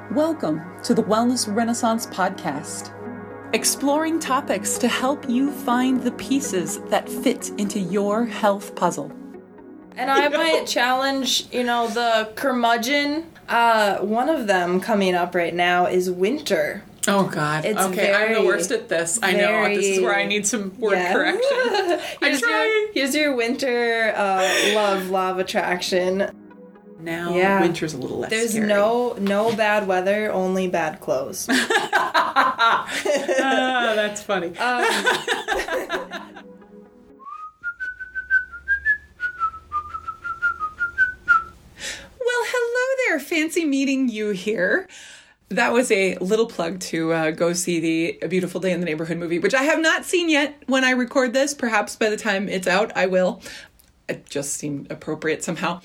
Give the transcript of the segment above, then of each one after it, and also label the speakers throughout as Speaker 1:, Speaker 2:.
Speaker 1: Welcome to the Wellness Renaissance Podcast, exploring topics to help you find the pieces that fit into your health puzzle.
Speaker 2: And I might challenge, the curmudgeon. One of them coming up right now is winter.
Speaker 1: Oh, God.
Speaker 2: It's
Speaker 1: okay, I'm the worst at this. I know. This is where I need some word correction.
Speaker 2: Here's your winter law of attraction.
Speaker 1: Now, winter's a little less
Speaker 2: There's
Speaker 1: scary.
Speaker 2: no bad weather, only bad clothes.
Speaker 1: That's funny.
Speaker 2: Well,
Speaker 1: hello there. Fancy meeting you here. That was a little plug to go see the A Beautiful Day in the Neighborhood movie, which I have not seen yet when I record this. Perhaps by the time it's out, I will. It just seemed appropriate somehow.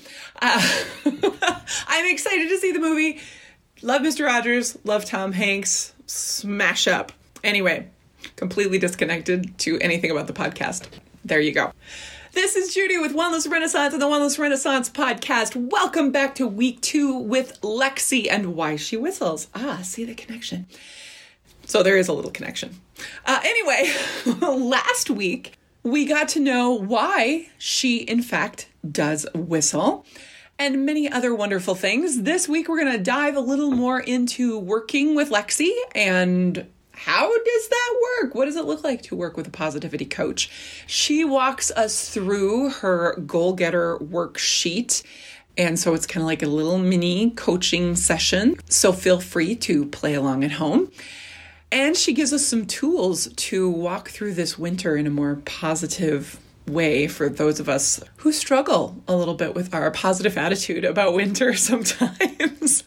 Speaker 1: I'm excited to see the movie. Love Mr. Rogers. Love Tom Hanks. Smash up. Anyway, completely disconnected to anything about the podcast. There you go. This is Judy with Wellness Renaissance and the Wellness Renaissance Podcast. Welcome back to week 2 with Lexi and Why She Whistles. See the connection. So there is a little connection. Anyway, last week, we got to know why she, in fact, does whistle and many other wonderful things. This week, we're going to dive a little more into working with Lexi and how does that work? What does it look like to work with a positivity coach? She walks us through her goal getter worksheet. And so it's kind of like a little mini coaching session. So feel free to play along at home. And she gives us some tools to walk through this winter in a more positive way for those of us who struggle a little bit with our positive attitude about winter sometimes.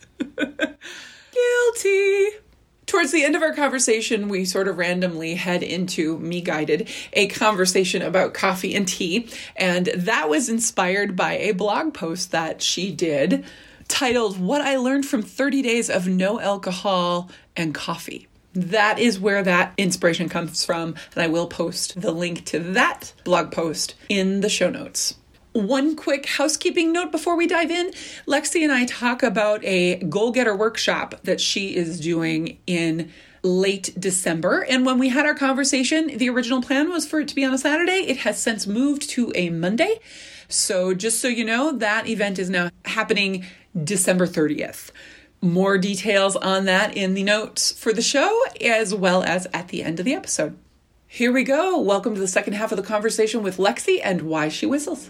Speaker 1: Guilty. Towards the end of our conversation, we sort of randomly head into, me guided, a conversation about coffee and tea. And that was inspired by a blog post that she did titled, What I Learned from 30 Days of No Alcohol and Coffee. That is where that inspiration comes from, and I will post the link to that blog post in the show notes. One quick housekeeping note before we dive in. Lexi and I talk about a goal getter workshop that she is doing in late December. And when we had our conversation, the original plan was for it to be on a Saturday. It has since moved to a Monday. So just so you know, that event is now happening December 30th. More details on that in the notes for the show, as well as at the end of the episode. Here we go. Welcome to the second half of the conversation with Lexi and Why She Whistles.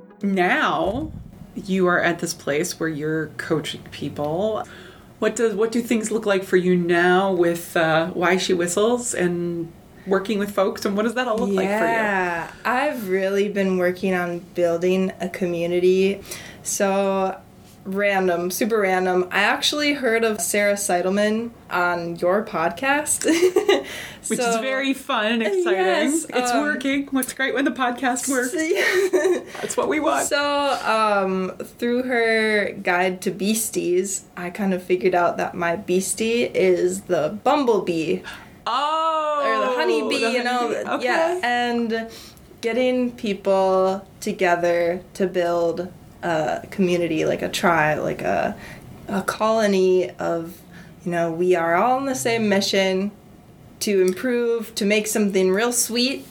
Speaker 1: Now, you are at this place where you're coaching people. What do things look like for you now with Why She Whistles and working with folks, and what does that all look like for you?
Speaker 2: Yeah, I've really been working on building a community. So super random. I actually heard of Sarah Seidelman on your podcast.
Speaker 1: Which is very fun and exciting.
Speaker 2: Yes,
Speaker 1: it's working. What's great when the podcast works. That's what we want.
Speaker 2: So, through her guide to beasties, I kind of figured out that my beastie is the bumblebee.
Speaker 1: Oh!
Speaker 2: Or the honeybee,
Speaker 1: Okay.
Speaker 2: Yeah, and getting people together to build a community, like a tribe, like a colony of, we are all on the same mission to improve, to make something real sweet,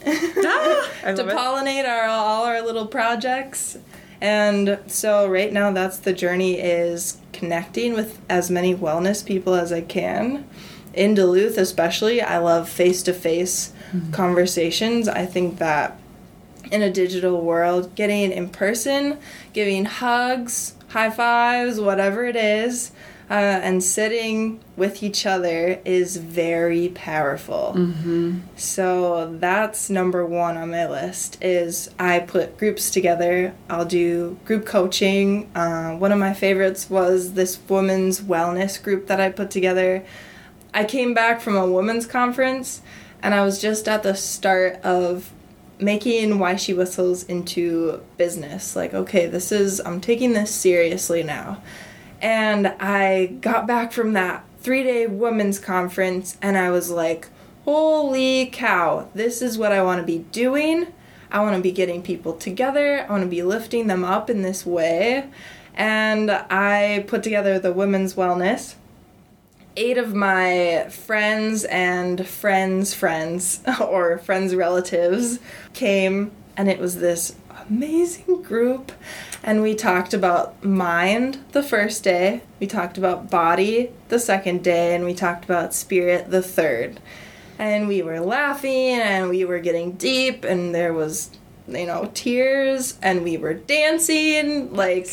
Speaker 2: to pollinate all our little projects. And so right now that's the journey, is connecting with as many wellness people as I can. In Duluth especially, I love face-to-face conversations. I think that in a digital world, getting in person, giving hugs, high fives, whatever it is, and sitting with each other is very powerful. Mm-hmm. So that's number 1 on my list, is I put groups together. I'll do group coaching. One of my favorites was this women's wellness group that I put together. I came back from a women's conference, and I was just at the start of making Why She Whistles into business. Like, okay, I'm taking this seriously now. And I got back from that 3-day women's conference, and I was like, holy cow, this is what I want to be doing. I want to be getting people together. I want to be lifting them up in this way. And I put together the women's wellness. 8 of my friends and friends' friends, or friends' relatives, came, and it was this amazing group. And we talked about mind the first day, we talked about body the second day, and we talked about spirit the third. And we were laughing, and we were getting deep, and there was, tears, and we were dancing, like...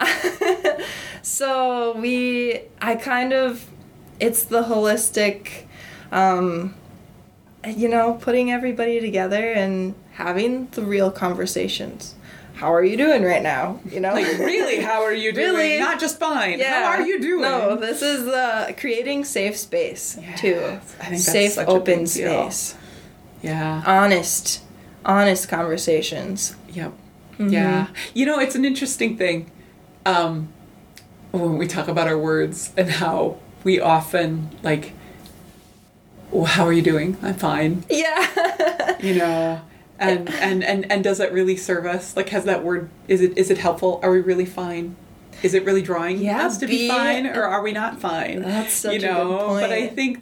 Speaker 2: So it's the holistic, putting everybody together and having the real conversations. How are you doing right now?
Speaker 1: Like, really, how are you doing?
Speaker 2: Really?
Speaker 1: Not just fine.
Speaker 2: Yeah.
Speaker 1: How are you doing?
Speaker 2: No, this is creating safe space, too.
Speaker 1: I think that's
Speaker 2: safe,
Speaker 1: such a
Speaker 2: open
Speaker 1: big deal.
Speaker 2: space.
Speaker 1: Yeah.
Speaker 2: Honest conversations.
Speaker 1: Yep.
Speaker 2: Mm-hmm.
Speaker 1: Yeah. It's an interesting thing. When we talk about our words and how we often, like, well, how are you doing? I'm fine.
Speaker 2: Yeah.
Speaker 1: And does that really serve us? Like, has that word, is it helpful? Are we really fine? Is it really drawing us to be fine, or are we not fine?
Speaker 2: That's such a good point.
Speaker 1: But I think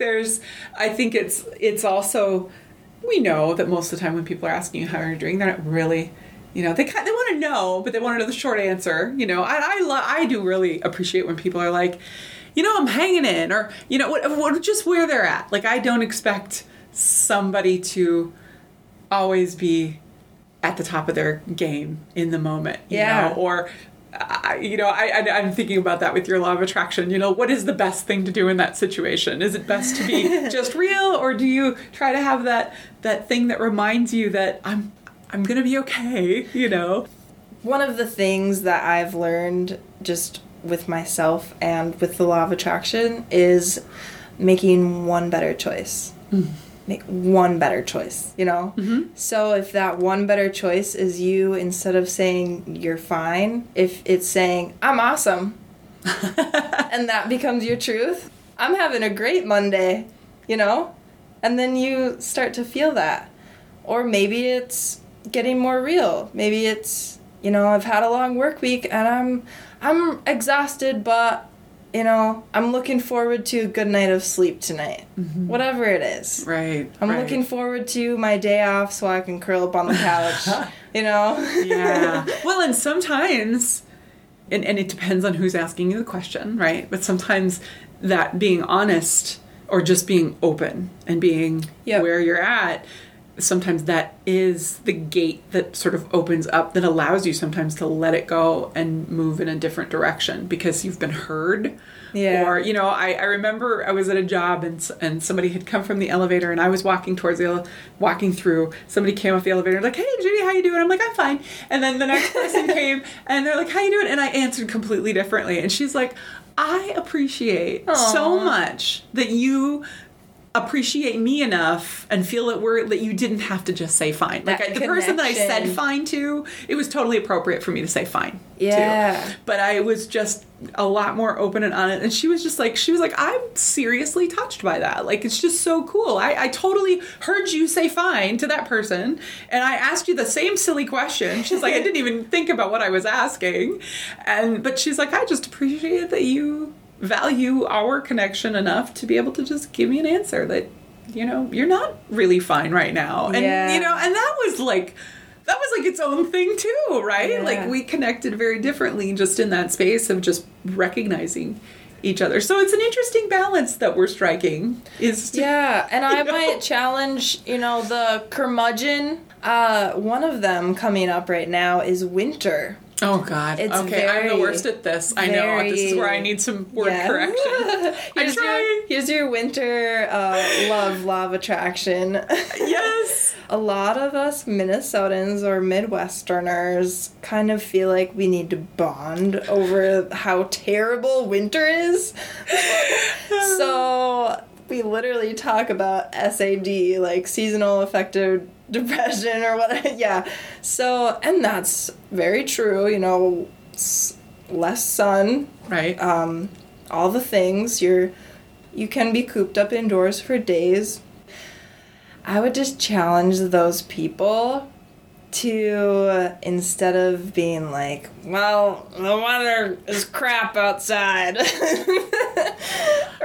Speaker 1: it's also, we know that most of the time when people are asking you how you're doing, they're not really, they want to know, but they want to know the short answer. I do really appreciate when people are like, I'm hanging in, or, what, just where they're at. Like, I don't expect somebody to always be at the top of their game in the moment, you know? Or, I'm thinking about that with your law of attraction. What is the best thing to do in that situation? Is it best to be just real, or do you try to have that thing that reminds you that I'm going to be okay,
Speaker 2: One of the things that I've learned just with myself and with the law of attraction is making one better choice. Make one better choice,
Speaker 1: Mm-hmm.
Speaker 2: So if that one better choice is you, instead of saying you're fine, if it's saying I'm awesome, and that becomes your truth, I'm having a great Monday, and then you start to feel that. Or maybe it's getting more real. Maybe it's, I've had a long work week and I'm exhausted, but I'm looking forward to a good night of sleep tonight. Mm-hmm. Whatever it is.
Speaker 1: Right.
Speaker 2: I'm looking forward to my day off so I can curl up on the couch,
Speaker 1: Yeah. Well, and sometimes, and it depends on who's asking you the question, right? But sometimes that being honest or just being open and being where you're at, sometimes that is the gate that sort of opens up, that allows you sometimes to let it go and move in a different direction because you've been heard.
Speaker 2: Yeah.
Speaker 1: Or, I remember I was at a job and somebody had come from the elevator and I was walking through, somebody came off the elevator and like, hey, Judy, how you doing? I'm like, I'm fine. And then the next person came and they're like, how you doing? And I answered completely differently. And she's like, I appreciate so much that you appreciate me enough and feel that you didn't have to just say fine. Like the person that I said fine to, it was totally appropriate for me to say fine to. But I was just a lot more open and honest. And she was like, I'm seriously touched by that. Like, it's just so cool. I totally heard you say fine to that person. And I asked you the same silly question. She's like, I didn't even think about what I was asking. But she's like, I just appreciate that you value our connection enough to be able to just give me an answer that, you're not really fine right now. And, and that was like its own thing too, right? Yeah. Like, we connected very differently just in that space of just recognizing each other. So it's an interesting balance that we're striking.
Speaker 2: And I might challenge, the curmudgeon. One of them coming up right now is winter.
Speaker 1: Oh, God.
Speaker 2: It's
Speaker 1: okay, I'm the worst at this. I know. This is where I need some word correction. I'm trying.
Speaker 2: Here's your winter law of attraction.
Speaker 1: Yes.
Speaker 2: A lot of us Minnesotans or Midwesterners kind of feel like we need to bond over how terrible winter is. So we literally talk about SAD, like seasonal affective depression or whatever. Yeah. So, and that's very true, less sun.
Speaker 1: Right.
Speaker 2: All the things. You can be cooped up indoors for days. I would just challenge those people to, instead of being like, well, the weather is crap outside, or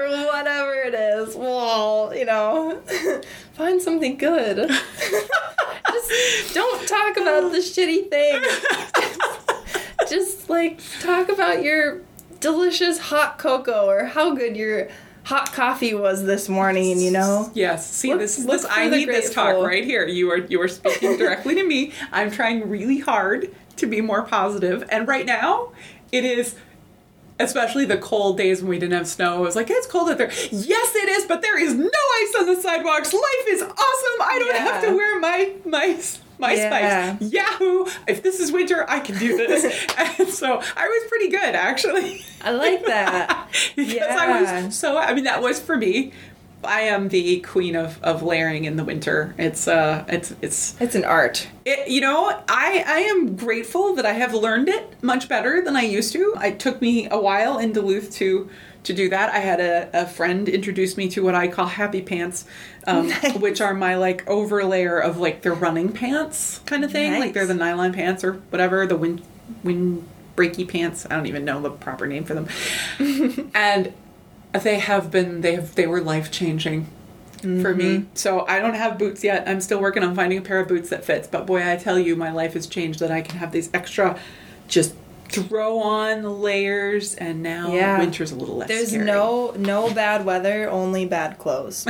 Speaker 2: whatever it is. Well, find something good. Just don't talk about the shitty thing. Just talk about your delicious hot cocoa or how good your hot coffee was this morning,
Speaker 1: Yes. See,
Speaker 2: Look
Speaker 1: I need this talk right here. You are speaking directly to me. I'm trying really hard to be more positive. And right now, it is, especially the cold days when we didn't have snow. It was like, it's cold out there. Yes, it is, but there is no ice on the sidewalks. Life is awesome. I don't have to wear my spikes. Yahoo! If this is winter, I can do this. And so I was pretty good, actually.
Speaker 2: I like that.
Speaker 1: Because that was for me. I am the queen of layering in the winter. It's
Speaker 2: an art.
Speaker 1: I am grateful that I have learned it much better than I used to. It took me a while in Duluth to do that. I had a friend introduce me to what I call happy pants, which are my over layer of the running pants kind of thing.
Speaker 2: Nice.
Speaker 1: They're the nylon pants or whatever, the wind breaky pants. I don't even know the proper name for them. And they were life-changing for me. So I don't have boots yet. I'm still working on finding a pair of boots that fits. But boy, I tell you, my life has changed that I can have these extra just throw on layers, and now winter's a little less
Speaker 2: There's
Speaker 1: scary.
Speaker 2: no bad weather, only bad clothes.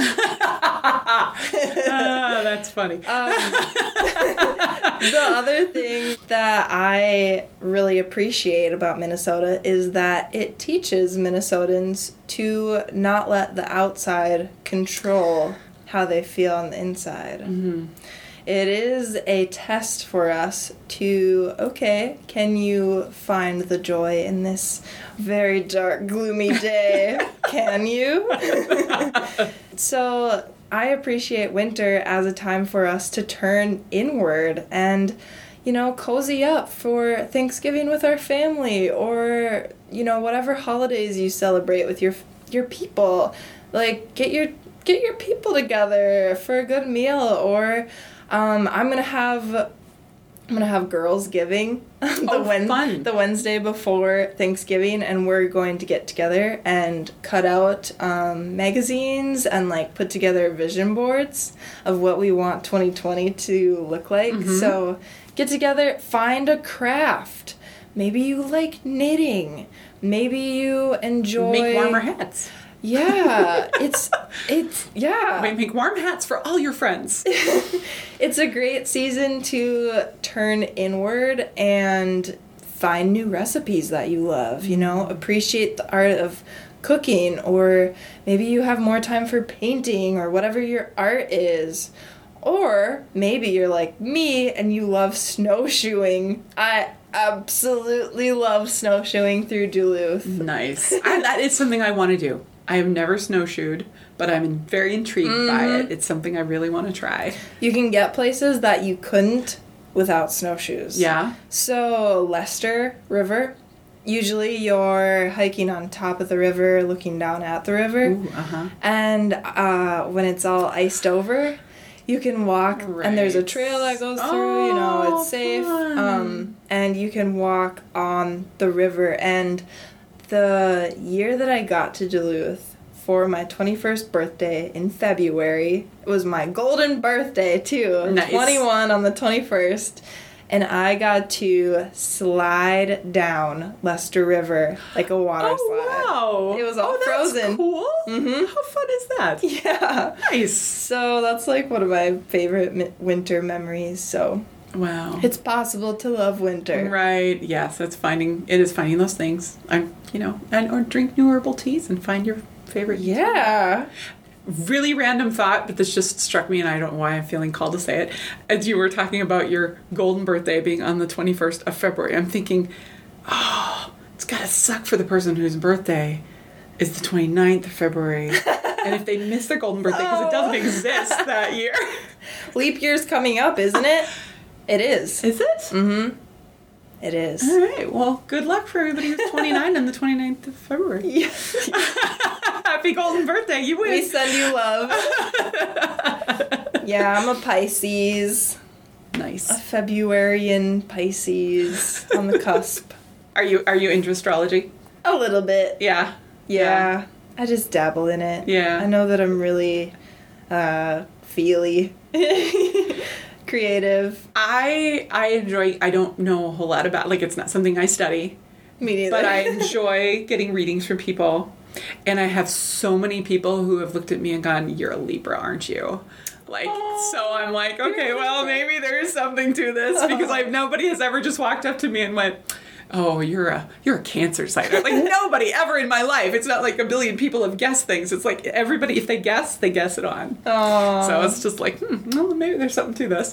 Speaker 1: That's funny.
Speaker 2: The other thing that I really appreciate about Minnesota is that it teaches Minnesotans to not let the outside control how they feel on the inside.
Speaker 1: Mm-hmm.
Speaker 2: It is a test for us to, can you find the joy in this very dark, gloomy day? Can you? So I appreciate winter as a time for us to turn inward and, cozy up for Thanksgiving with our family or, whatever holidays you celebrate with your people. Get your people together for a good meal, or I'm gonna have Girlsgiving the Wednesday before Thanksgiving, and we're going to get together and cut out magazines and put together vision boards of what we want 2020 to look like. Mm-hmm. So get together, find a craft. Maybe you like knitting. Maybe you enjoy
Speaker 1: make warmer hats.
Speaker 2: Yeah, we
Speaker 1: make warm hats for all your friends.
Speaker 2: It's a great season to turn inward and find new recipes that you love, appreciate the art of cooking, or maybe you have more time for painting or whatever your art is. Or maybe you're like me and you love snowshoeing. I absolutely love snowshoeing through Duluth.
Speaker 1: Nice. That is something I want to do. I have never snowshoed, but I'm very intrigued by it. It's something I really want to try.
Speaker 2: You can get places that you couldn't without snowshoes.
Speaker 1: Yeah.
Speaker 2: So, Lester River. Usually you're hiking on top of the river, looking down at the river.
Speaker 1: Ooh, uh-huh.
Speaker 2: And when it's all iced over, you can walk, and there's a trail that goes through, it's safe. And you can walk on the river. And the year that I got to Duluth for my 21st birthday in February, it was my golden birthday too.
Speaker 1: Nice.
Speaker 2: 21 on the 21st. And I got to slide down Lester River like a water slide.
Speaker 1: Wow.
Speaker 2: It was all frozen.
Speaker 1: That's cool.
Speaker 2: Mm-hmm.
Speaker 1: How fun is that?
Speaker 2: Yeah.
Speaker 1: Nice.
Speaker 2: So that's one of my favorite winter memories. So
Speaker 1: wow.
Speaker 2: It's possible to love winter.
Speaker 1: Right. Yes, it is finding those things. Or drink new herbal teas and find your favorite.
Speaker 2: Yeah.
Speaker 1: Really random thought, but this just struck me and I don't know why I'm feeling called to say it. As you were talking about your golden birthday being on the 21st of February, I'm thinking, it's gotta suck for the person whose birthday is the 29th of February. And if they miss their golden birthday because it doesn't exist that year.
Speaker 2: Leap year's coming up, isn't it? It is.
Speaker 1: Is it?
Speaker 2: Mm-hmm. It is.
Speaker 1: All right. Well, good luck for everybody who's 29 on the 29th of February.
Speaker 2: Yeah.
Speaker 1: Happy golden birthday. You win.
Speaker 2: We send you love. Yeah, I'm a Pisces.
Speaker 1: Nice.
Speaker 2: A Februarian Pisces on the cusp.
Speaker 1: Are you into astrology?
Speaker 2: A little bit.
Speaker 1: Yeah.
Speaker 2: Yeah. I just dabble in it.
Speaker 1: Yeah.
Speaker 2: I know that I'm really feely, creative.
Speaker 1: I enjoy, I don't know a whole lot about, like, it's not something I study.
Speaker 2: Me neither.
Speaker 1: But I enjoy getting readings from people. And I have so many people who have looked at me and gone, you're a Libra, aren't you? Like, so I'm like, okay, well, maybe there is something to this, because nobody has ever just walked up to me and went, oh, you're a Cancer sign. Like, nobody ever in my life. It's not like a billion people have guessed things. It's like everybody, if they guess it on.
Speaker 2: Aww.
Speaker 1: So it's just like, well, maybe there's something to this.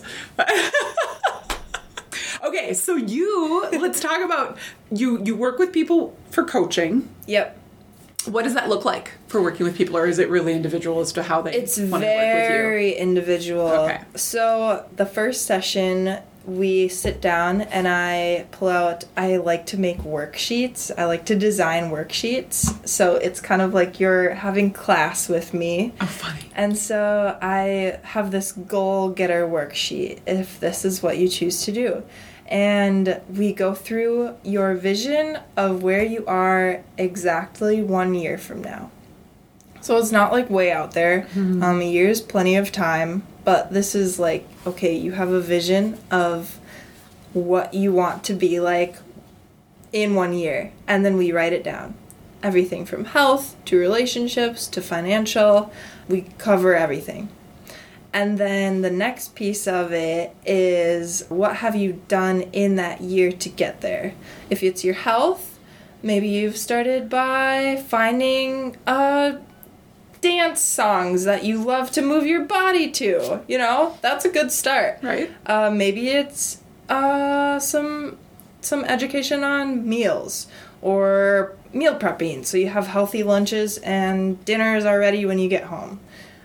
Speaker 1: Okay, so let's talk about, you work with people for coaching.
Speaker 2: Yep.
Speaker 1: What does that look like for working with people, or is it really individual as to how they want to work with you?
Speaker 2: It's very individual.
Speaker 1: Okay.
Speaker 2: So the first session, we sit down and I pull out, I like to make worksheets. I like to design worksheets. So it's kind of like you're having class with me.
Speaker 1: Oh, funny.
Speaker 2: And so I have this goal-getter worksheet, if this is what you choose to do. And we go through your vision of where you are exactly 1 year from now. So it's not like way out there.
Speaker 1: Mm-hmm.
Speaker 2: A year's plenty of time. But this is like, okay, you have a vision of what you want to be like in 1 year. And then we write it down. Everything from health to relationships to financial. We cover everything. And then the next piece of it is, what have you done in that year to get there? If it's your health, maybe you've started by finding dance songs that you love to move your body to. You know, that's a good start.
Speaker 1: Right.
Speaker 2: Maybe it's some education on meals or meal prepping, so you have healthy lunches and dinners are ready when you get home.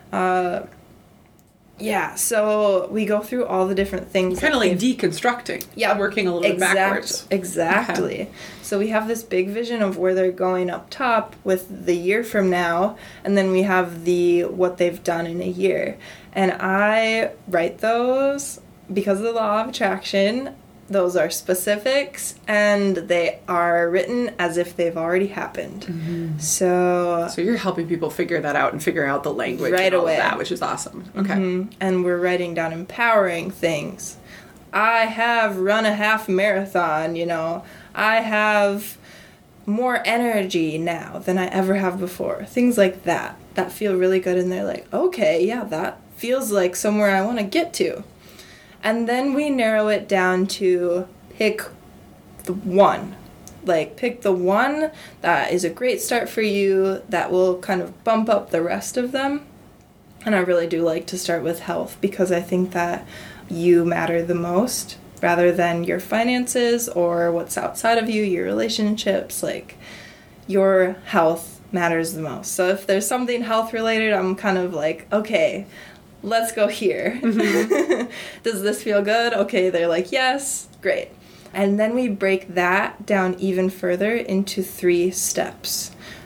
Speaker 2: Yeah, so we go through all the different things.
Speaker 1: Kind of like deconstructing.
Speaker 2: Yeah.
Speaker 1: Working a little bit backwards.
Speaker 2: Exactly. Okay. So we have this big vision of where they're going up top with the year from now, and then we have what they've done in a year. And I write those because of the law of attraction. Those are specifics, and they are written as if they've already happened. Mm-hmm. So
Speaker 1: you're helping people figure that out and figure out the language
Speaker 2: right
Speaker 1: and all
Speaker 2: away.
Speaker 1: Of that, which is awesome. Okay.
Speaker 2: Mm-hmm. And we're writing down empowering things. I have run a half marathon, you know. I have more energy now than I ever have before. Things like that feel really good, and they're like, okay, yeah, that feels like somewhere I want to get to. And then we narrow it down to pick the one. Like, pick the one that is a great start for you that will kind of bump up the rest of them. And I really do like to start with health, because I think that you matter the most rather than your finances or what's outside of you, your relationships. Like, your health matters the most. So if there's something health related, I'm kind of like, okay, let's go here. Mm-hmm. Does this feel good? Okay, they're like, yes, great. And then we break that down even further into 3 steps.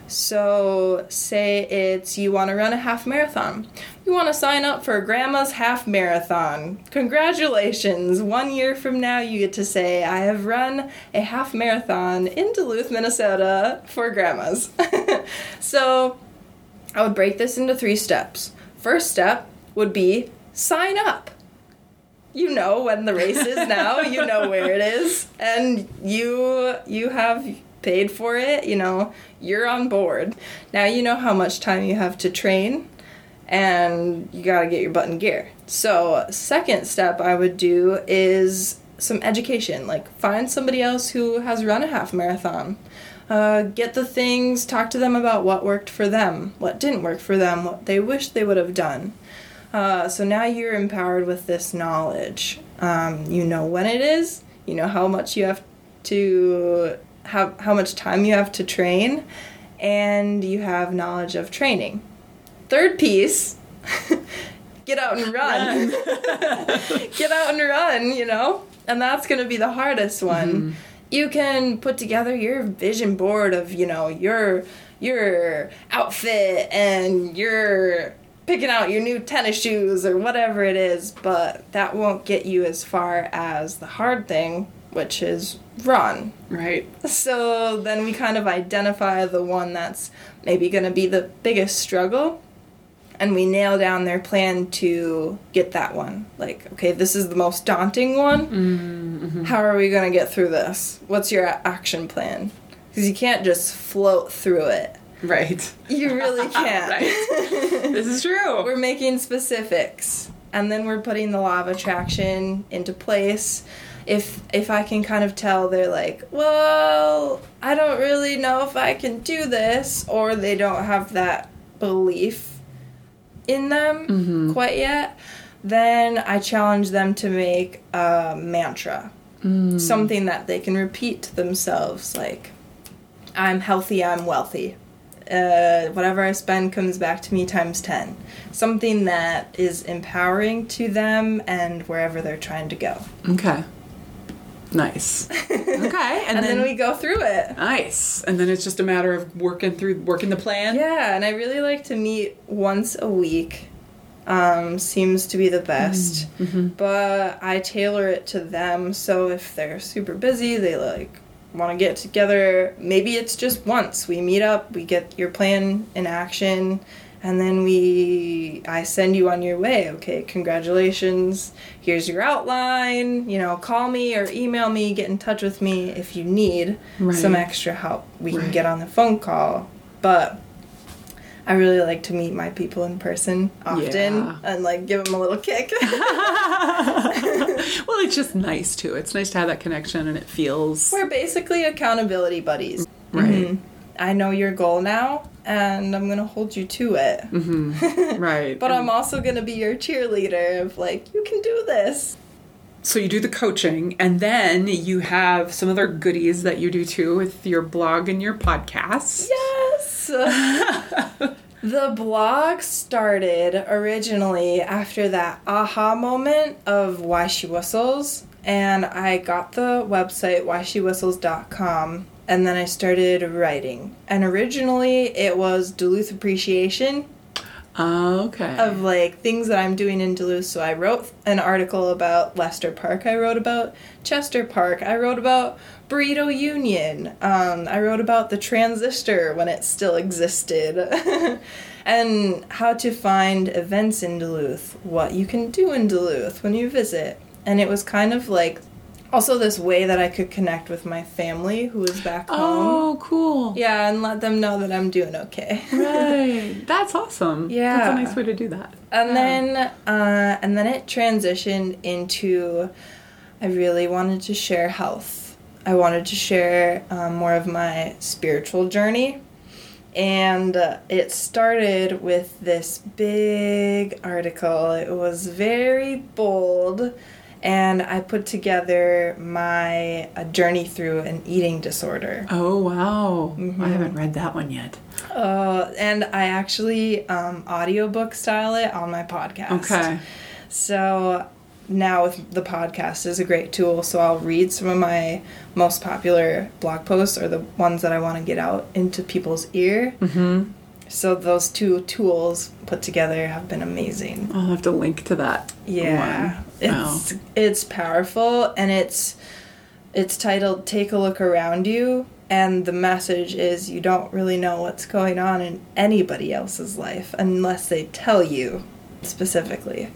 Speaker 2: So say it's you want to run a half marathon. You want to sign up for Grandma's half marathon. Congratulations. 1 year from now you get to say, I have run a half marathon in Duluth, Minnesota for Grandma's. So I would break this into 3 steps. First step would be sign up. You know when the race is now, you know where it is, and you have paid for it, you know, you're on board. Now you know how much time you have to train, and you gotta get your butt in gear. So second step I would do is some education, like find somebody else who has run a half marathon. Get the things, talk to them about what worked for them, what didn't work for them, what they wish they would have done. So now you're empowered with this knowledge. You know when it is, you know how much you have to how much time you have to train, and you have knowledge of training. Third piece, get out and run. Get out and run, you know? And that's going to be the hardest one. Mm-hmm. You can put together your vision board of, you know, your outfit, and your picking out your new tennis shoes or whatever it is, but that won't get you as far as the hard thing, which is run.
Speaker 1: Right.
Speaker 2: So then we kind of identify the one that's maybe going to be the biggest struggle, and we nail down their plan to get that one. Like, okay, this is the most daunting one.
Speaker 1: Mm-hmm.
Speaker 2: How are we going to get through this? What's your action plan? Because you can't just float through it.
Speaker 1: Right.
Speaker 2: You really can't.
Speaker 1: Right. This is true.
Speaker 2: We're making specifics, and then we're putting the law of attraction into place. If I can kind of tell they're like, well, I don't really know if I can do this, or they don't have that belief in them quite yet, then I challenge them to make a mantra. Something that they can repeat to themselves, like, I'm healthy, I'm wealthy. Whatever I spend comes back to me times 10. Something that is empowering to them and wherever they're trying to go.
Speaker 1: Okay. Nice. Okay.
Speaker 2: And then we go through it.
Speaker 1: Nice. And then it's just a matter of working the plan?
Speaker 2: Yeah, and I really like to meet once a week. Seems to be the best. But I tailor it to them, so if they're super busy, they want to get together. Maybe it's just once. We meet up, we get your plan in action, and then I send you on your way. Okay, congratulations. Here's your outline. Call me or email me, get in touch with me if you need some extra help. We can get on the phone call. But I really like to meet my people in person often and give them a little kick.
Speaker 1: Well, it's just nice too. It's nice to have that connection, and it feels...
Speaker 2: We're basically accountability buddies.
Speaker 1: Right.
Speaker 2: I know your goal now, and I'm going to hold you to it.
Speaker 1: Right.
Speaker 2: But I'm also going to be your cheerleader of you can do this.
Speaker 1: So you do the coaching, and then you have some other goodies that you do too with your blog and your podcast.
Speaker 2: Yes! The blog started originally after that aha moment of Why She Whistles, and I got the website whysshewhistles.com, and then I started writing. And originally it was Duluth appreciation.
Speaker 1: Oh, okay.
Speaker 2: Of things that I'm doing in Duluth. So I wrote an article about Lester Park. I wrote about Chester Park. I wrote about Burrito Union. I wrote about the Transistor when it still existed. And how to find events in Duluth. What you can do in Duluth when you visit. And it was kind of also this way that I could connect with my family who was back home.
Speaker 1: Oh, cool.
Speaker 2: Yeah, and let them know that I'm doing okay.
Speaker 1: Right. That's awesome.
Speaker 2: Yeah.
Speaker 1: That's a nice way to do that.
Speaker 2: And then it transitioned into, I really wanted to share health. I wanted to share more of my spiritual journey. And it started with this big article. It was very bold. And I put together my journey through an eating disorder.
Speaker 1: Oh, wow. I haven't read that one yet.
Speaker 2: And I actually audiobook style it on my podcast.
Speaker 1: Okay.
Speaker 2: So now with the podcast is a great tool. So I'll read some of my most popular blog posts or the ones that I want to get out into people's ear. Mm-hmm. So those two tools put together have been amazing.
Speaker 1: I'll have to link to that.
Speaker 2: Yeah. It's powerful, and it's titled Take a Look Around You, and the message is you don't really know what's going on in anybody else's life unless they tell you specifically.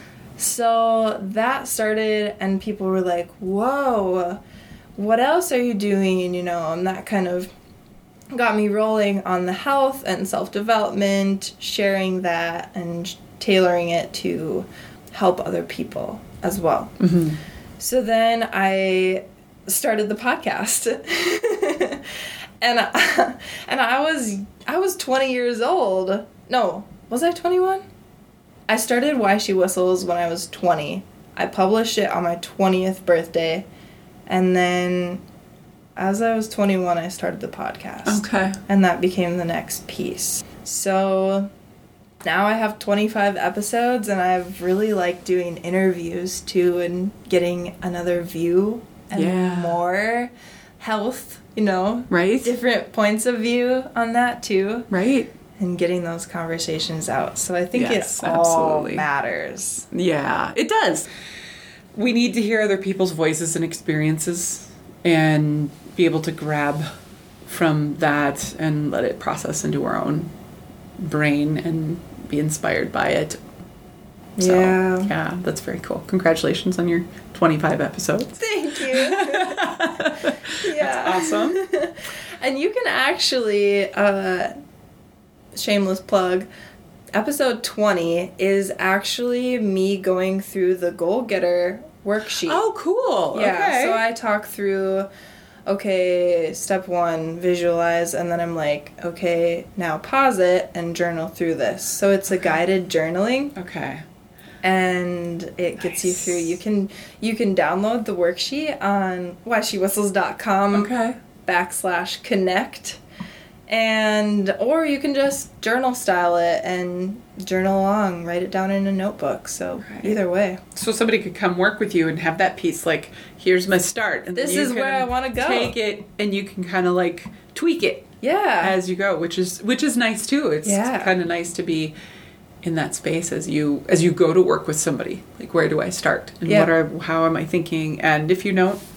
Speaker 2: So that started, and people were like, whoa, what else are you doing? And that kind of got me rolling on the health and self-development, sharing that and tailoring it to help other people as well. Mm-hmm. So then I started the podcast. and I was 20 years old. No, was I 21? I started Why She Whistles when I was 20. I published it on my 20th birthday, and then as I was 21, I started the podcast.
Speaker 1: Okay.
Speaker 2: And that became the next piece. So now I have 25 episodes, and I've really liked doing interviews too and getting another view and more health,
Speaker 1: Right.
Speaker 2: Different points of view on that too.
Speaker 1: Right.
Speaker 2: And getting those conversations out. So I think it all
Speaker 1: absolutely
Speaker 2: matters.
Speaker 1: Yeah, it does. we need to hear other people's voices and experiences and be able to grab from that and let it process into our own brain and be inspired by it. So, yeah, that's very cool. Congratulations on your 25 episodes.
Speaker 2: Thank you. Yeah.
Speaker 1: That's awesome.
Speaker 2: And you can actually, shameless plug, episode 20 is actually me going through the Goal Getter worksheet.
Speaker 1: Oh, cool.
Speaker 2: Yeah,
Speaker 1: okay.
Speaker 2: so I talk through, okay, step 1, visualize, and then I'm like, okay, now pause it and journal through this. So it's a guided journaling.
Speaker 1: Okay.
Speaker 2: And it gets you through. You can download the worksheet on whysshewhistles.com /connect. Or you can just journal style it and journal along, write it down in a notebook. So either way.
Speaker 1: So somebody could come work with you and have that piece like, here's my start. And
Speaker 2: this is where I want to go.
Speaker 1: Take it and you can kind of like tweak it as you go, which is nice too. It's kind of nice to be in that space as you go to work with somebody. Like, where do I start? And how am I thinking? And if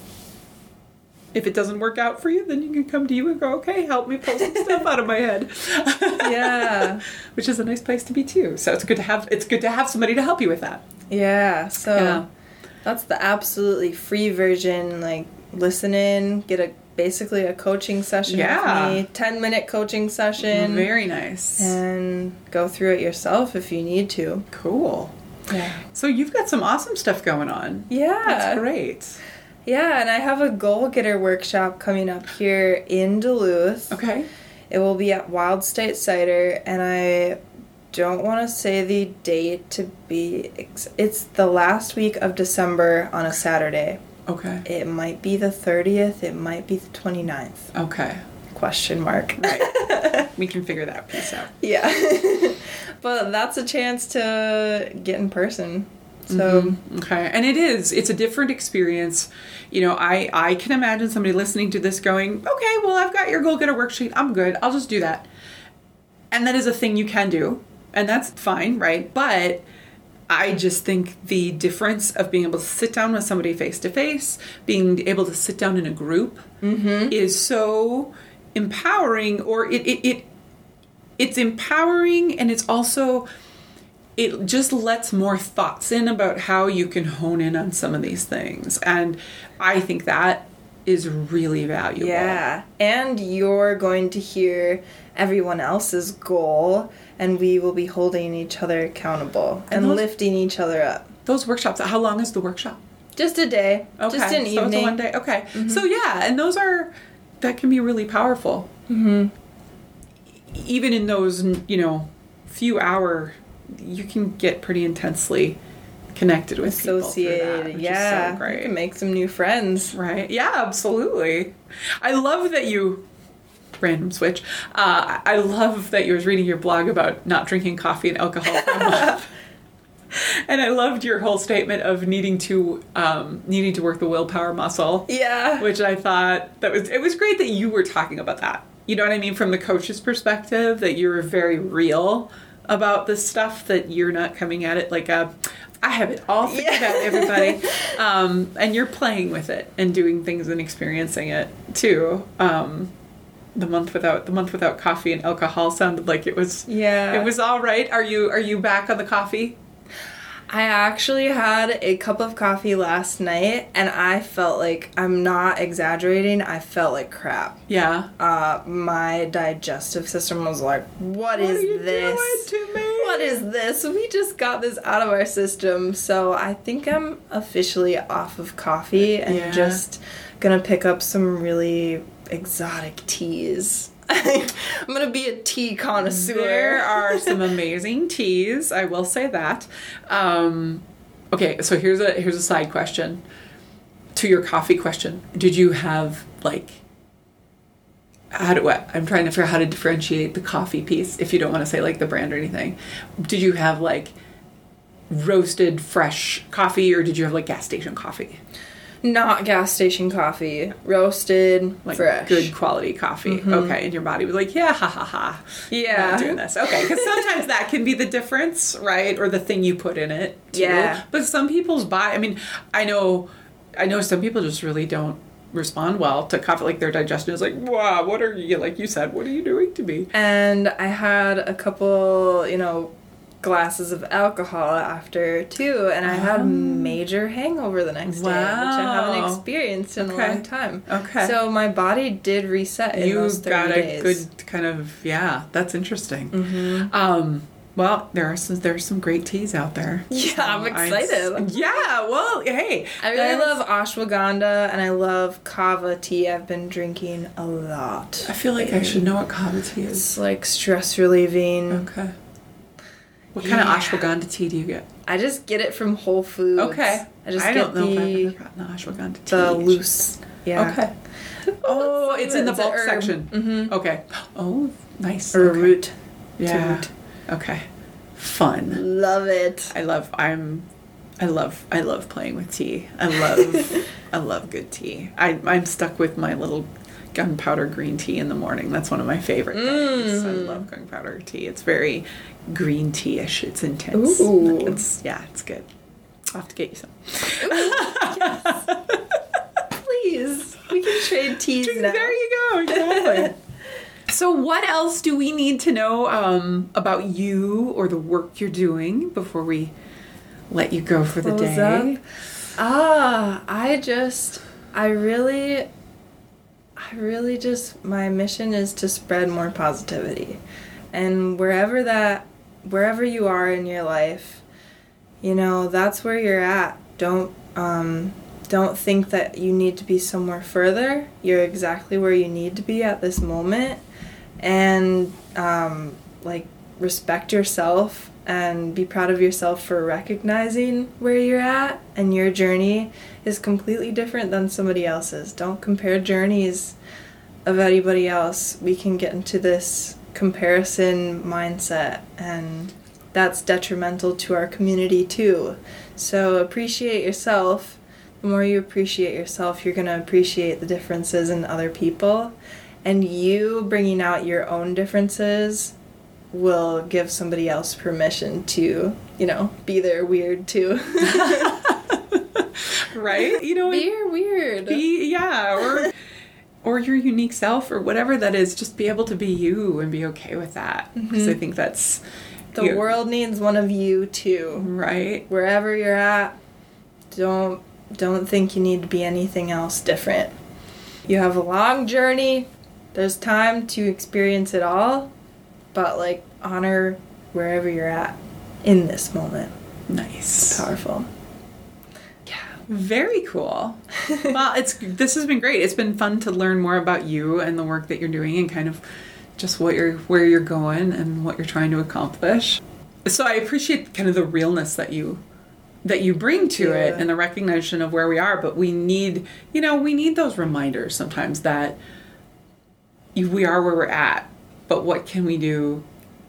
Speaker 1: it doesn't work out for you, then you can come to you and go, okay, help me pull some stuff out of my head.
Speaker 2: Yeah.
Speaker 1: Which is a nice place to be too. So it's good to have somebody to help you with that.
Speaker 2: Yeah. So that's the absolutely free version. Like, listen in, get basically a coaching session with me, 10-minute coaching session.
Speaker 1: Very nice.
Speaker 2: And go through it yourself if you need to.
Speaker 1: Cool.
Speaker 2: Yeah.
Speaker 1: So you've got some awesome stuff going on.
Speaker 2: Yeah.
Speaker 1: That's great.
Speaker 2: Yeah, and I have a Goal Getter workshop coming up here in Duluth.
Speaker 1: Okay.
Speaker 2: It will be at Wild State Cider, and I don't want to say the date to be... It's the last week of December on a Saturday.
Speaker 1: Okay.
Speaker 2: It might be the 30th. It might be the 29th.
Speaker 1: Okay.
Speaker 2: Question mark.
Speaker 1: Right. We can figure that piece out.
Speaker 2: Yeah. But that's a chance to get in person. So
Speaker 1: Okay. And it's a different experience. You know, I can imagine somebody listening to this going, okay, well, I've got your Goal Getter worksheet. I'm good. I'll just do that. And that is a thing you can do. And that's fine, right? But I just think the difference of being able to sit down with somebody face to face, being able to sit down in a group is so empowering, or it's empowering, and it's also, it just lets more thoughts in about how you can hone in on some of these things. And I think that is really valuable.
Speaker 2: Yeah. And you're going to hear everyone else's goal, and we will be holding each other accountable and lifting each other up.
Speaker 1: Those workshops, how long is the workshop?
Speaker 2: Just a day.
Speaker 1: Okay.
Speaker 2: Just an evening.
Speaker 1: So it's one day. Okay. So yeah, and that can be really powerful. Even in those, few hour, you can get pretty intensely connected with
Speaker 2: associated.
Speaker 1: People, which is so great.
Speaker 2: You can make some new friends.
Speaker 1: Right. Yeah, absolutely. I love that you... Random switch. I love that you was reading your blog about not drinking coffee and alcohol for a month. And I loved your whole statement of needing to work the willpower muscle.
Speaker 2: Yeah.
Speaker 1: Which I thought it was great that you were talking about that. You know what I mean? From the coach's perspective, that you're very real about this stuff, that you're not coming at it like I have it all figured out, everybody. And you're playing with it and doing things and experiencing it too. The month without coffee and alcohol sounded like it was all right. Are you back on the coffee?
Speaker 2: I actually had a cup of coffee last night, and I felt like, I'm not exaggerating, I felt like crap.
Speaker 1: Yeah.
Speaker 2: My digestive system was like, what is this?
Speaker 1: Doing to me?
Speaker 2: What is this? We just got this out of our system. So I think I'm officially off of coffee and just gonna pick up some really exotic teas. I'm going to be a tea connoisseur.
Speaker 1: There are some amazing teas, I will say that. Okay, so here's a side question to your coffee question. Did you have, I'm trying to figure out how to differentiate the coffee piece, if you don't want to say, the brand or anything. Did you have, roasted, fresh coffee, or did you have, gas station coffee?
Speaker 2: Not gas station coffee. Roasted,
Speaker 1: Like
Speaker 2: fresh.
Speaker 1: good quality coffee. Okay, and your body was like, yeah, ha ha ha.
Speaker 2: Yeah.
Speaker 1: I'm not doing this. Okay, because sometimes that can be the difference, right? Or the thing you put in it, too.
Speaker 2: Yeah.
Speaker 1: But some people's body, I mean, I know some people just really don't respond well to coffee. Like their digestion is like, wow, what are you, like you said, what are you doing to me?
Speaker 2: And I had a couple, glasses of alcohol after too, and I had a major hangover the next day, which I haven't experienced in a long time.
Speaker 1: Okay.
Speaker 2: So my body did reset in those 30
Speaker 1: got a
Speaker 2: days.
Speaker 1: good kind of, yeah, that's interesting. Well, there's some great teas out there.
Speaker 2: Yeah, I'm excited.
Speaker 1: Yeah, well, hey.
Speaker 2: I really love ashwagandha and I love kava tea. I've been drinking a lot.
Speaker 1: I feel like I should know what kava tea is.
Speaker 2: It's like stress relieving.
Speaker 1: Okay. What kind of ashwagandha tea do you get?
Speaker 2: I just get it from Whole Foods.
Speaker 1: Okay.
Speaker 2: I
Speaker 1: don't know if I've ever gotten the ashwagandha tea.
Speaker 2: The loose. Yeah.
Speaker 1: Okay. Oh, it's in the bulk section. Mm-hmm. Okay. Oh, nice.
Speaker 2: Or
Speaker 1: okay.
Speaker 2: root.
Speaker 1: Yeah.
Speaker 2: Root.
Speaker 1: Okay. Fun.
Speaker 2: Love it.
Speaker 1: I love playing with tea. I love good tea. I'm stuck with my little gunpowder green tea in the morning. That's one of my favorite things. I love gunpowder tea. It's very green tea-ish. It's intense.
Speaker 2: Ooh.
Speaker 1: It's good. I'll have to get you some.
Speaker 2: Yes. Please. We can trade teas now.
Speaker 1: There you go. Exactly. So what else do we need to know about you or the work you're doing before we let you go for the
Speaker 2: Close
Speaker 1: day?
Speaker 2: up. I really just, my mission is to spread more positivity. And wherever you are in your life, that's where you're at. Don't think that you need to be somewhere further. You're exactly where you need to be at this moment. And, respect yourself and be proud of yourself for recognizing where you're at, and your journey is completely different than somebody else's. Don't compare journeys of anybody else. We can get into this comparison mindset, and that's detrimental to our community too. So appreciate yourself. The more you appreciate yourself, you're going to appreciate the differences in other people, and you bringing out your own differences will give somebody else permission to, be their weird too.
Speaker 1: Right?
Speaker 2: Be your weird.
Speaker 1: Or your unique self or whatever that is. Just be able to be you and be okay with that. Because I think that's...
Speaker 2: The world needs one of you too.
Speaker 1: Right.
Speaker 2: Wherever you're at, don't think you need to be anything else different. You have a long journey. There's time to experience it all. But, honor wherever you're at in this moment.
Speaker 1: Nice.
Speaker 2: It's powerful.
Speaker 1: Yeah. Very cool. Well, this has been great. It's been fun to learn more about you and the work that you're doing and kind of just where you're going and what you're trying to accomplish. So I appreciate kind of the realness that you bring to it and the recognition of where we are. But we need those reminders sometimes that we are where we're at. But what can we do?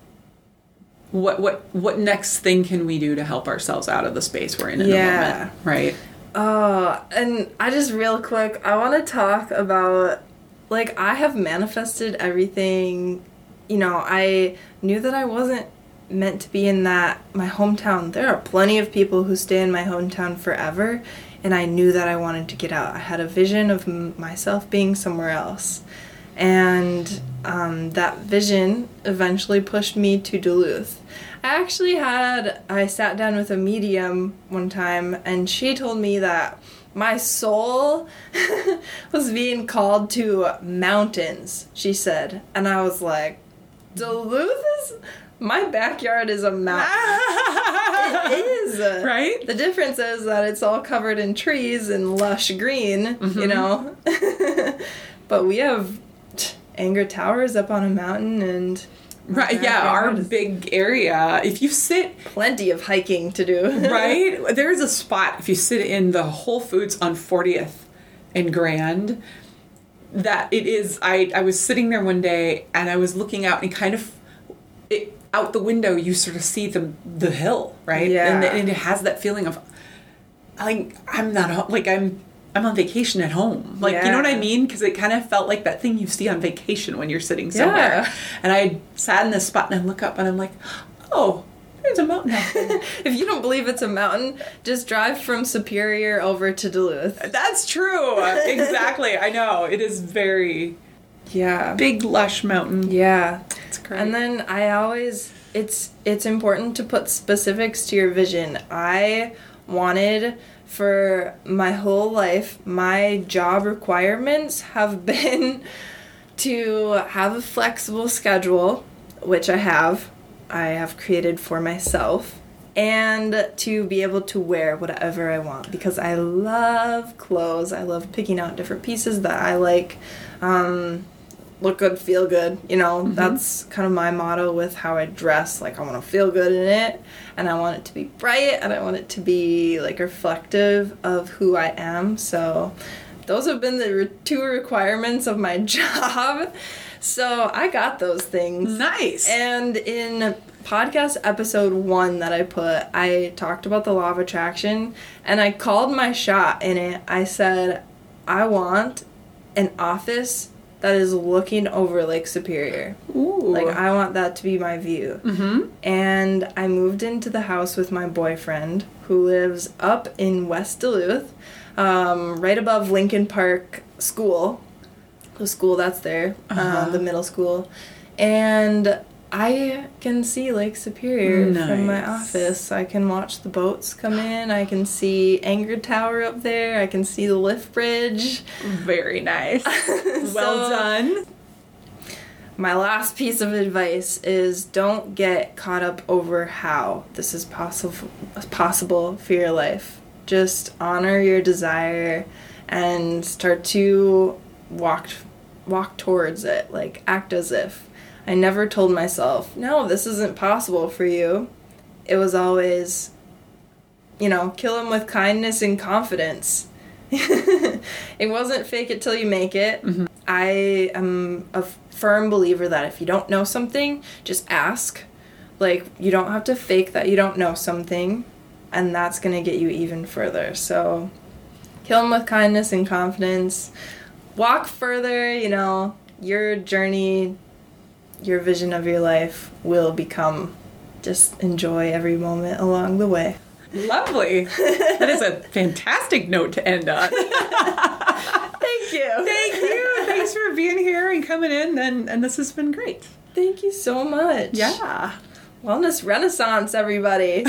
Speaker 1: What next thing can we do to help ourselves out of the space we're in the moment, right?
Speaker 2: And I just real quick, I want to talk about, I have manifested everything. I knew that I wasn't meant to be in my hometown. There are plenty of people who stay in my hometown forever, and I knew that I wanted to get out. I had a vision of myself being somewhere else. And that vision eventually pushed me to Duluth. I sat down with a medium one time, and she told me that my soul was being called to mountains, she said. And I was like, Duluth is... My backyard is a mountain. It is.
Speaker 1: Right?
Speaker 2: The difference is that it's all covered in trees and lush green, But we have... Anger Towers up on a mountain, and
Speaker 1: right, yeah, our big area. If you sit,
Speaker 2: plenty of hiking to do.
Speaker 1: Right, there's a spot if you sit in the Whole Foods on 40th and Grand. That it is. I was sitting there one day and I was looking out and out the window you sort of see the hill, right?
Speaker 2: Yeah,
Speaker 1: and it has that feeling of I'm I'm on vacation at home. Like, you know what I mean? Because it kind of felt like that thing you see on vacation when you're sitting somewhere.
Speaker 2: Yeah.
Speaker 1: And I sat in this spot and I look up and I'm like, oh, there's a mountain out there.
Speaker 2: If you don't believe it's a mountain, just drive from Superior over to Duluth.
Speaker 1: That's true. Exactly. I know. It is very big, lush mountain.
Speaker 2: Yeah.
Speaker 1: It's great.
Speaker 2: And then I always, it's important to put specifics to your vision. I wanted for my whole life, my job requirements have been to have a flexible schedule, which I have created for myself, and to be able to wear whatever I want, because I love clothes. I love picking out different pieces that I like. Look good, feel good. You know, that's kind of my motto with how I dress. Like, I want to feel good in it, and I want it to be bright, and I want it to be, like, reflective of who I am. So those have been the two requirements of my job. So I got those things.
Speaker 1: Nice.
Speaker 2: And in podcast episode 1 that I talked about the law of attraction, and I called my shot in it. I said, I want an office that is looking over Lake Superior.
Speaker 1: Ooh.
Speaker 2: Like, I want that to be my view.
Speaker 1: Mm-hmm.
Speaker 2: And I moved into the house with my boyfriend, who lives up in West Duluth, right above Lincoln Park School. The school that's there, the middle school. And I can see Lake Superior from my office. I can watch the boats come in. I can see Anchor Tower up there. I can see the lift bridge.
Speaker 1: Very nice. Well done.
Speaker 2: My last piece of advice is don't get caught up over how this is possible for your life. Just honor your desire and start to walk towards it. Like, act as if. I never told myself, no, this isn't possible for you. It was always, kill him with kindness and confidence. It wasn't fake it till you make it. Mm-hmm. I am a firm believer that if you don't know something, just ask. Like, you don't have to fake that you don't know something, and that's going to get you even further. So, kill him with kindness and confidence. Walk further, your journey, your vision of your life will become, just enjoy every moment along the way.
Speaker 1: Lovely. That is a fantastic note to end on.
Speaker 2: Thank you.
Speaker 1: Thank you. Thanks for being here and coming in, and this has been great.
Speaker 2: Thank you so much.
Speaker 1: Yeah.
Speaker 2: Wellness Renaissance, everybody.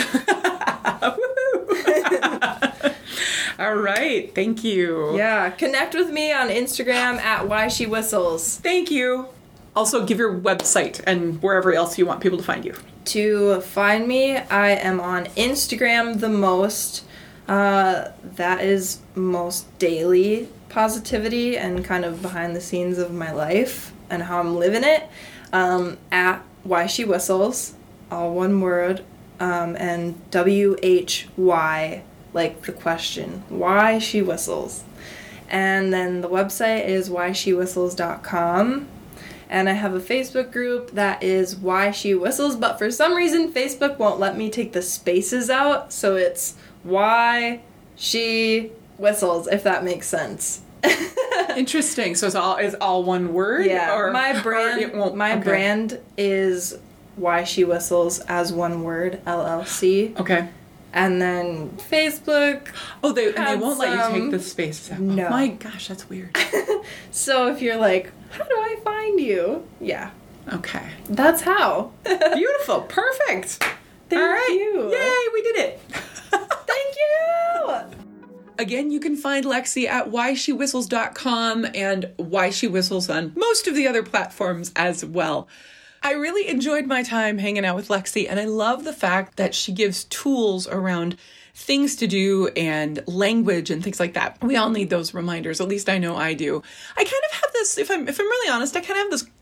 Speaker 1: All right. Thank you.
Speaker 2: Yeah. Connect with me on Instagram at whyshe_whistles.
Speaker 1: Thank you. Also, give your website and wherever else you want people to find you.
Speaker 2: To find me, I am on Instagram the most. That is most daily positivity and kind of behind the scenes of my life and how I'm living it. At whyshe_whistles, all one word, and WHY, like the question, why she whistles. And then the website is whyshe_whistles.com. And I have a Facebook group that is Why She Whistles, but for some reason Facebook won't let me take the spaces out, so it's Why She Whistles, if that makes sense.
Speaker 1: Interesting. So it's all one word?
Speaker 2: Yeah.
Speaker 1: Or,
Speaker 2: my brand is Why She Whistles as one word, LLC.
Speaker 1: Okay.
Speaker 2: And then Facebook.
Speaker 1: Oh, they won't let you take the spaces out.
Speaker 2: No.
Speaker 1: Oh my gosh, that's weird.
Speaker 2: So if you're like, how do I find you? Yeah.
Speaker 1: Okay.
Speaker 2: That's how.
Speaker 1: Beautiful. Perfect.
Speaker 2: Thank
Speaker 1: All right.
Speaker 2: you.
Speaker 1: Yay, we did it.
Speaker 2: Thank you.
Speaker 1: Again, you can find Lexi at whyshe_whistles.com and Why She Whistles on most of the other platforms as well. I really enjoyed my time hanging out with Lexi, and I love the fact that she gives tools around things to do and language and things like that. We all need those reminders. At least I know I do. I kind of have this, if I'm really honest, I kind of have this,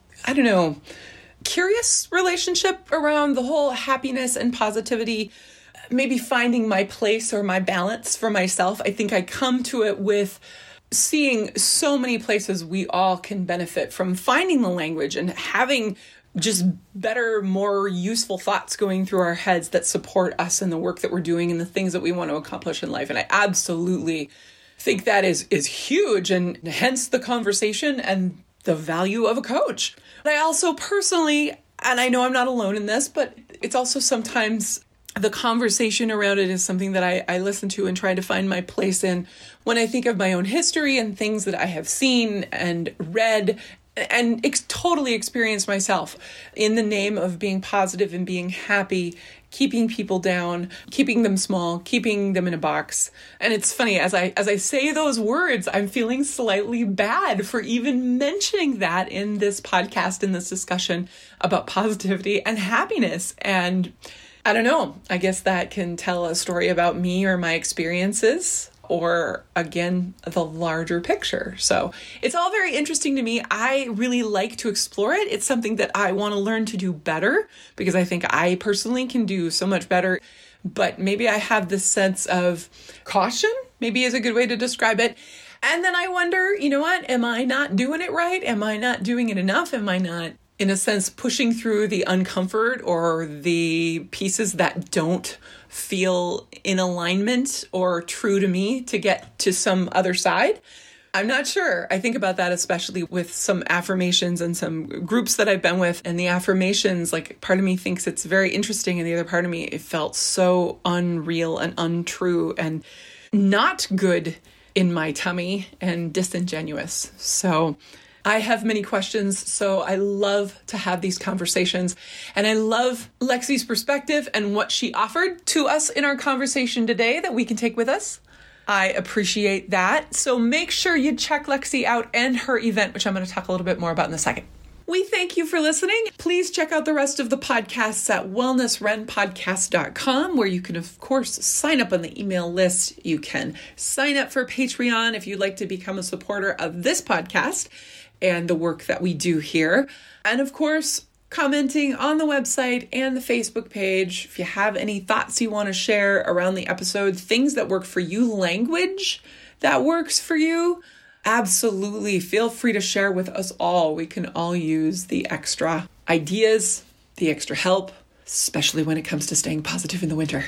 Speaker 1: curious relationship around the whole happiness and positivity, maybe finding my place or my balance for myself. I think I come to it with seeing so many places we all can benefit from finding the language and having just better, more useful thoughts going through our heads that support us in the work that we're doing and the things that we want to accomplish in life. And I absolutely think that is huge, and hence the conversation and the value of a coach. But I also personally, and I know I'm not alone in this, but it's also sometimes the conversation around it is something that I listen to and try to find my place in when I think of my own history and things that I have seen and read and totally experienced myself in the name of being positive and being happy, keeping people down, keeping them small, keeping them in a box. And it's funny, as I say those words, I'm feeling slightly bad for even mentioning that in this podcast, in this discussion about positivity and happiness. And I don't know, I guess that can tell a story about me or my experiences, or again, the larger picture. So it's all very interesting to me. I really like to explore it. It's something that I want to learn to do better, because I think I personally can do so much better. But maybe I have this sense of caution, maybe is a good way to describe it. And then I wonder, you know what? Am I not doing it right? Am I not doing it enough? Am I not, in a sense, pushing through the uncomfort or the pieces that don't feel in alignment or true to me to get to some other side? I'm not sure. I think about that, especially with some affirmations and some groups that I've been with. And the affirmations, like, part of me thinks it's very interesting, and the other part of me, it felt so unreal and untrue and not good in my tummy and disingenuous. So I have many questions, so I love to have these conversations. And I love Lexi's perspective and what she offered to us in our conversation today that we can take with us. I appreciate that. So make sure you check Lexi out and her event, which I'm going to talk a little bit more about in a second. We thank you for listening. Please check out the rest of the podcasts at wellnessrenpodcast.com, where you can, of course, sign up on the email list. You can sign up for Patreon if you'd like to become a supporter of this podcast and the work that we do here. And of course, commenting on the website and the Facebook page. If you have any thoughts you want to share around the episode, things that work for you, language that works for you, absolutely feel free to share with us all. We can all use the extra ideas, the extra help, especially when it comes to staying positive in the winter.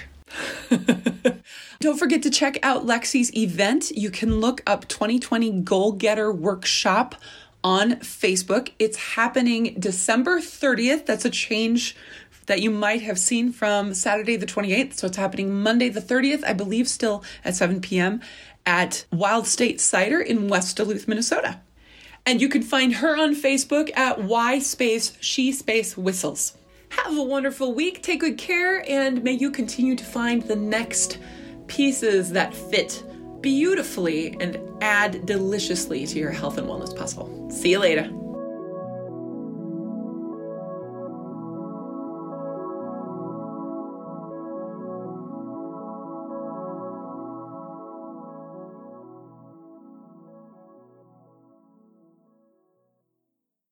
Speaker 1: Don't forget to check out Lexi's event. You can look up 2020 Goal Getter Workshop on Facebook. It's happening December 30th. That's a change that you might have seen from Saturday the 28th. So it's happening Monday the 30th, I believe, still at 7 p.m. at Wild State Cider in West Duluth, Minnesota. And you can find her on Facebook at Y_she_whistles. Have a wonderful week. Take good care, and may you continue to find the next pieces that fit beautifully and add deliciously to your health and wellness puzzle. See you later.